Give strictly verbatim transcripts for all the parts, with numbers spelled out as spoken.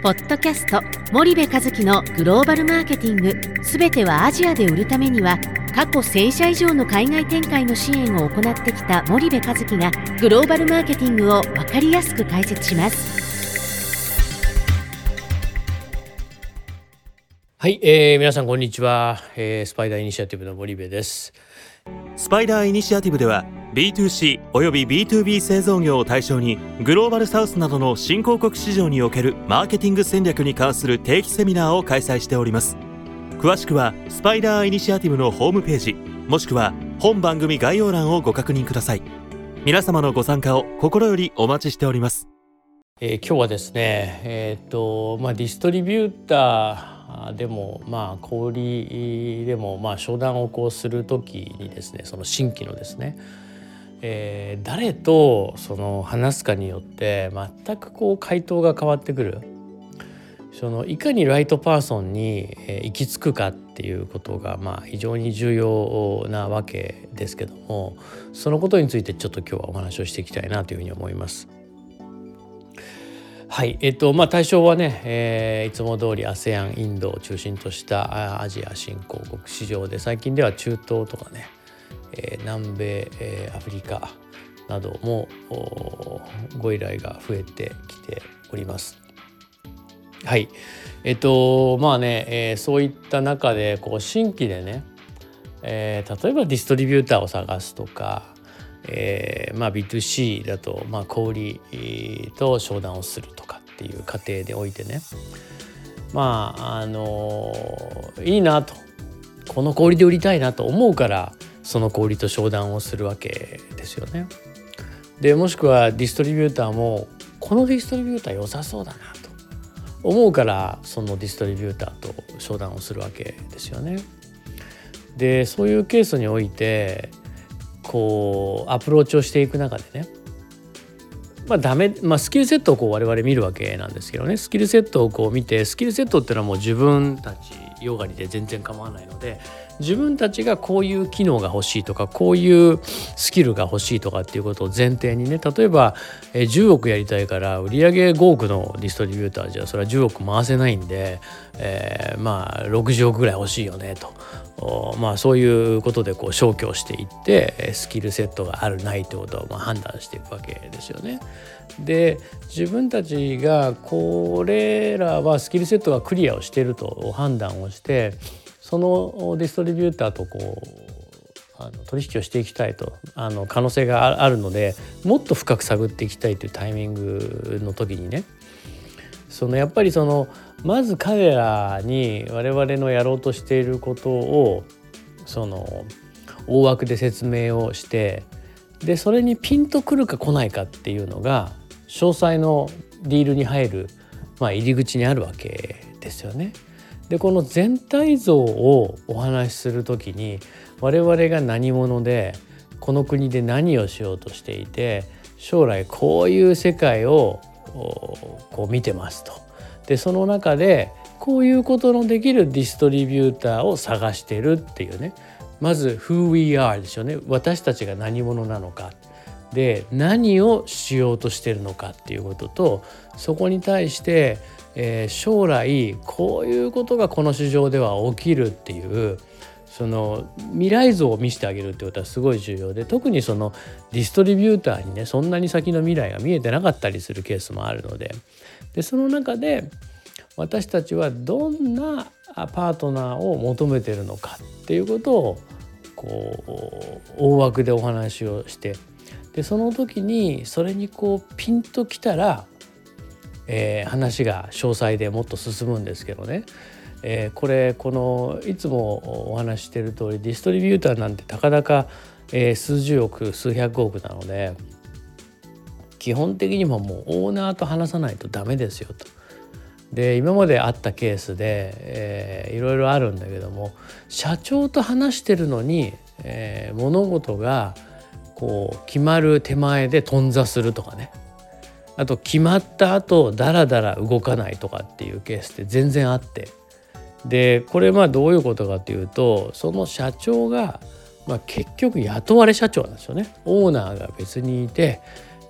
ポッドキャスト森部一樹のグローバルマーケティング、すべてはアジアで売るためには、過去せんしゃ以上の海外展開の支援を行ってきた森部一樹がグローバルマーケティングを分かりやすく解説します。 はい、えー、皆さんこんにちは、えー、スパイダーイニシアティブの森部です。 スパイダーイニシアティブでは ビーツーシー および ビーツービー 製造業を対象にグローバルサウスなどの新興国市場におけるマーケティング戦略に関する定期セミナーを開催しております。詳しくはスパイダーイニシアティブのホームページもしくは本番組概要欄をご確認ください。皆様のご参加を心よりお待ちしております。 えー、今日はですね、えーとまあ、ディストリビューターでもまあ小売でもまあ商談をこうするときにですね、その新規のですね、えー、誰とその話すかによって全くこう回答が変わってくる。そのいかにライトパーソンに行き着くかっていうことがまあ非常に重要なわけですけども、そのことについてちょっと今日はお話をしていきたいなというふうに思います。はい、えっとまあ対象はね、えー、いつも通り アセアン インドを中心としたアジア新興国市場で、最近では中東とかね、えー、南米、えー、アフリカなどもご依頼が増えてきております。はい、えっとまあね、えー、そういった中でこう新規でね、えー、例えばディストリビューターを探すとか、えーまあ、ビーツーシー だと、まあ、小売と商談をするとかっていう過程でおいてね、まああのいいなと、この小売で売りたいなと思うからその小売と商談をするわけですよね。でもしくはディストリビューターもこのディストリビューター良さそうだなと思うからそのディストリビューターと商談をするわけですよね。でそういうケースにおいてこうアプローチをしていく中でね、まあダメ、まあ、スキルセットをこう我々見るわけなんですけどね、スキルセットをこう見て、スキルセットっていうのはもう自分たちヨガリで全然構わないので、自分たちがこういう機能が欲しいとかこういうスキルが欲しいとかっていうことを前提にね、例えばじゅうおくやりたいから売上ごおくのディストリビューターじゃそれはじゅうおく回せないんで、えー、まあろくじゅうおくぐらい欲しいよねと、まあそういうことでこう消去していってスキルセットがあるないってことをまあ判断していくわけですよね。で自分たちがこれらはスキルセットがクリアをしていると判断をして、そのディストリビューターとこうあの取引をしていきたいと、あの可能性があるので、もっと深く探っていきたいというタイミングの時にね、そのやっぱりそのまず彼らに我々のやろうとしていることをその大枠で説明をして、でそれにピンとくるか来ないかっていうのが詳細のディールに入る、まあ、入り口にあるわけですよね。でこの全体像をお話しするときに、我々が何者でこの国で何をしようとしていて、将来こういう世界をこう見てますと。でその中でこういうことのできるディストリビューターを探してるっていうね、まず Who we are ですよね。私たちが何者なのかで、何をしようとしてるのかっていうことと、そこに対してえー、将来こういうことがこの市場では起きるっていうその未来像を見せてあげるってことはすごい重要で、特にそのディストリビューターにねそんなに先の未来が見えてなかったりするケースもあるので、でその中で私たちはどんなパートナーを求めてるのかっていうことをこう大枠でお話をして、でその時にそれにこうピンときたらえー、話が詳細でもっと進むんですけどね、えー、これこのいつもお話ししている通りディストリビューターなんてたかだか、えー、数十億数百億なので、基本的にももうオーナーと話さないとダメですよと。で今まであったケースで、えー、いろいろあるんだけども、社長と話してるのに、えー、物事がこう決まる手前で頓挫するとかね、あと決まった後ダラダラ動かないとかっていうケースって全然あって、でこれまあどういうことかというと、その社長が、まあ、結局雇われ社長なんですよね。オーナーが別にいて、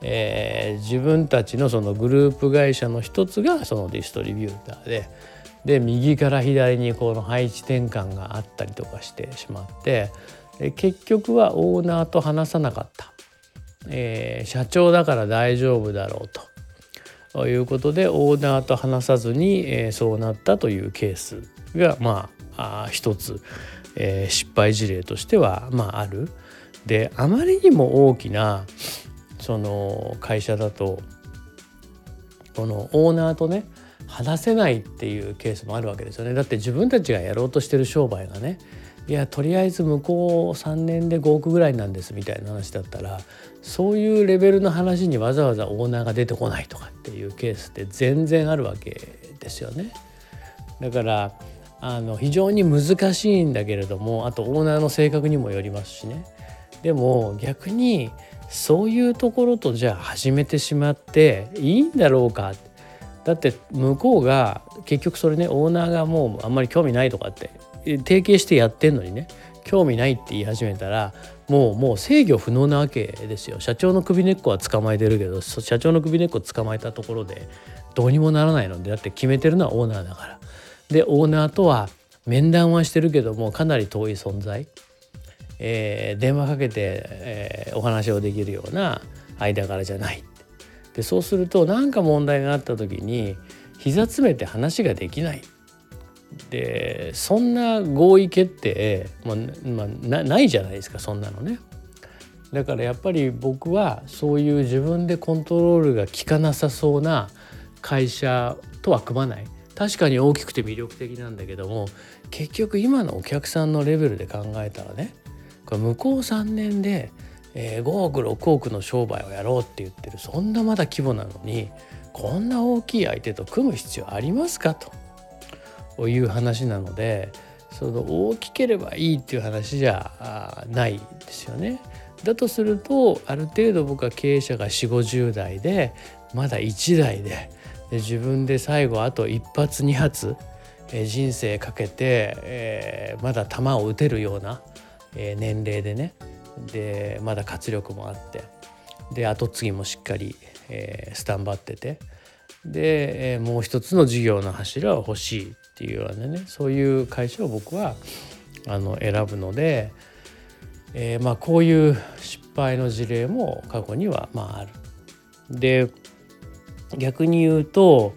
えー、自分たちのそのグループ会社の一つがそのディストリビューターで、で右から左にこの配置転換があったりとかしてしまって、で結局はオーナーと話さなかった、えー、社長だから大丈夫だろうということでオーナーと話さずに、えー、そうなったというケースがまあ、あ一つ、えー、失敗事例としては、まあ、ある。であまりにも大きなその会社だとこのオーナーとね話せないっていうケースもあるわけですよね。だって自分たちがやろうとしてる商売がね、いやとりあえず向こうさんねんでごおくぐらいなんですみたいな話だったら、そういうレベルの話にわざわざオーナーが出てこないとかっていうケースって全然あるわけですよね。だからあの非常に難しいんだけれども、あとオーナーの性格にもよりますしね。でも逆にそういうところとじゃあ始めてしまっていいんだろうか。だって向こうが結局それね、オーナーがもうあんまり興味ないとかって提携してやってんのにね、興味ないって言い始めたらもうもう制御不能なわけですよ。社長の首根っこは捕まえてるけど、社長の首根っこ捕まえたところでどうにもならないので、だって決めてるのはオーナーだから。でオーナーとは面談はしてるけどもかなり遠い存在、えー、電話かけて、えー、お話をできるような間柄じゃない。でそうすると何か問題があった時に膝詰めて話ができない。でそんな合意決定、まあまあ、な, ないじゃないですか、そんなのね。だからやっぱり僕はそういう自分でコントロールが効かなさそうな会社とは組まない。確かに大きくて魅力的なんだけども、結局今のお客さんのレベルで考えたらね、これ向こうさんねんでごおくろくおくの商売をやろうって言ってる、そんなまだ規模なのにこんな大きい相手と組む必要ありますかという話なので、その大きければいいっていう話じゃないですよね。だとするとある程度僕は経営者がよんじゅうごじゅう代でまだいちだいで、で自分で最後あといっぱつにはつ、えー、人生かけて、えー、まだ球を打てるような、えー、年齢でね、でまだ活力もあって、で後継ぎもしっかり、えー、スタンバってて、で、えー、もう一つの事業の柱は欲しいっていうようなね、そういう会社を僕はあの選ぶので、えー、まあこういう失敗の事例も過去にはまあある。で逆に言うと、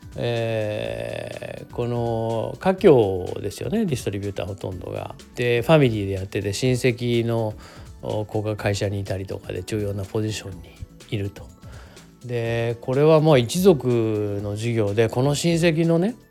えー、この華僑ですよね、ディストリビューターほとんどが。でファミリーでやってて親戚の子が会社にいたりとかで重要なポジションにいると。でこれはもう一族の事業で、この親戚のね、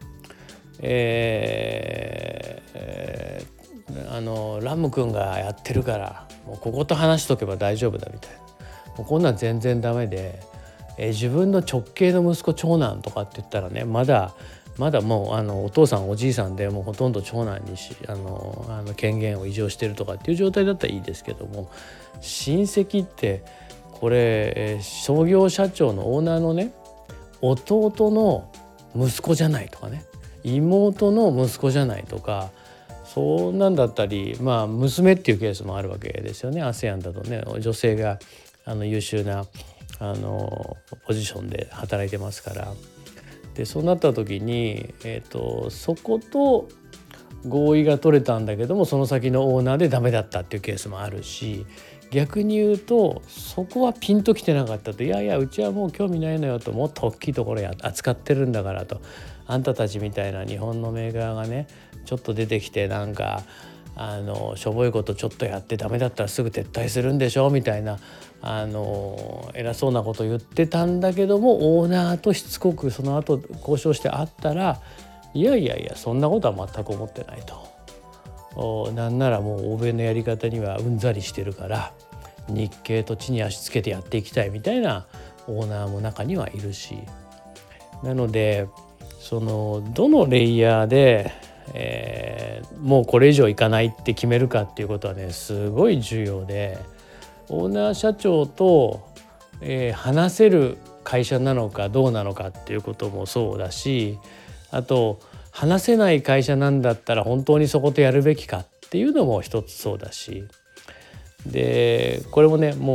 えーえー、あのラム君がやってるからもうここと話しとけば大丈夫だみたいな、もうこんなん全然ダメで、えー、自分の直系の息子長男とかって言ったらね、まだまだもうあのお父さんおじいさんでもうほとんど長男にしあのあの権限を委譲してるとかっていう状態だったらいいですけども、親戚ってこれ、えー、創業社長のオーナーのね弟の息子じゃないとかね、妹の息子じゃないとか、そんなんだったり、まあ娘っていうケースもあるわけですよね。 アセアン だとね、女性があの優秀なあのポジションで働いてますから。でそうなった時に、えーと、そこと合意が取れたんだけどもその先のオーナーでダメだったっていうケースもあるし、逆に言うとそこはピンときてなかったと、いやいやうちはもう興味ないのよと、もっと大きいところや扱ってるんだからと、あんたたちみたいな日本のメーカーがねちょっと出てきてなんかあのしょぼいことちょっとやってダメだったらすぐ撤退するんでしょみたいな、あの偉そうなこと言ってたんだけども、オーナーとしつこくその後交渉して会ったら、いやいやいやそんなことは全く思ってないと、なんならもう欧米のやり方にはうんざりしてるから日系と地に足つけてやっていきたいみたいなオーナーも中にはいるし、なのでそのどのレイヤーでえー、もうこれ以上いかないって決めるかっていうことはねすごい重要で、オーナー社長と、えー、話せる会社なのかどうなのかっていうこともそうだし、あと話せない会社なんだったら本当にそことやるべきかっていうのも一つそうだし、でこれもねもうね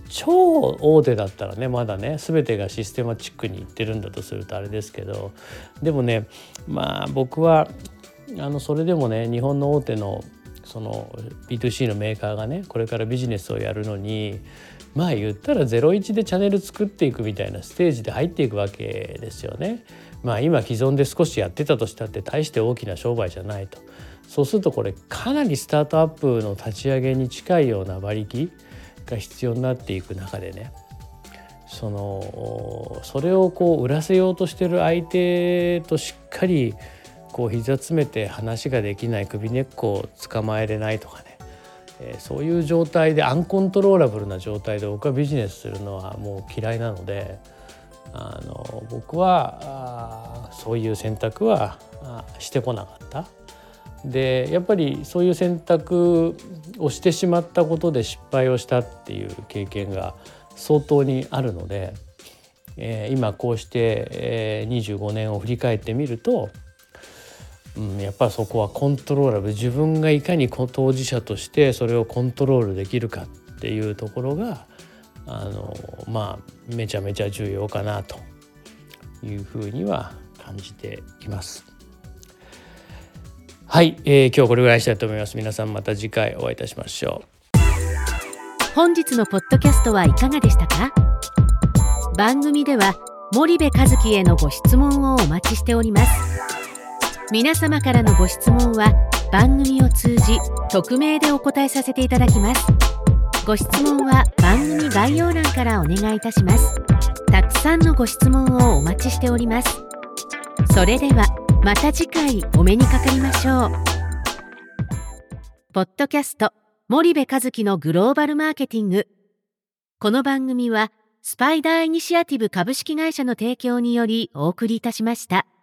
超大手だったらねまだね全てがシステマチックにいってるんだとするとあれですけど、でもねまあ僕はあのそれでもね日本の大手のその ビーツーシー のメーカーがねこれからビジネスをやるのにまあ言ったらゼロイチでチャンネル作っていくみたいなステージで入っていくわけですよね。まあ今既存で少しやってたとしたって大して大きな商売じゃないと。そうするとこれかなりスタートアップの立ち上げに近いような馬力が必要になっていく中でね、そのそれをこう売らせようとしてる相手としっかりこう膝詰めて話ができない、首根っこを捕まえれないとかね、えー、そういう状態でアンコントローラブルな状態で僕はビジネスするのはもう嫌いなので、あの僕はあそういう選択はしてこなかった。でやっぱりそういう選択をしてしまったことで失敗をしたっていう経験が相当にあるので、えー、今こうして、えー、にじゅうごねんを振り返ってみると、うん、やっぱりそこはコントローラブル、自分がいかに当事者としてそれをコントロールできるかっていうところがあのまあめちゃめちゃ重要かなというふうには感じています。はい、えー、今日はこれぐらいしたいと思います。皆さんまた次回お会いいたしましょう。 本日のポッドキャストはいかがでしたか？番組では森部一樹へのご質問をお待ちしております。皆様からのご質問は番組を通じ匿名でお答えさせていただきます。ご質問は番組概要欄からお願いいたします。たくさんのご質問をお待ちしております。それではまた次回お目にかかりましょう。ポッドキャスト森部一樹のグローバルマーケティング。この番組はスパイダーイニシアティブ株式会社の提供によりお送りいたしました。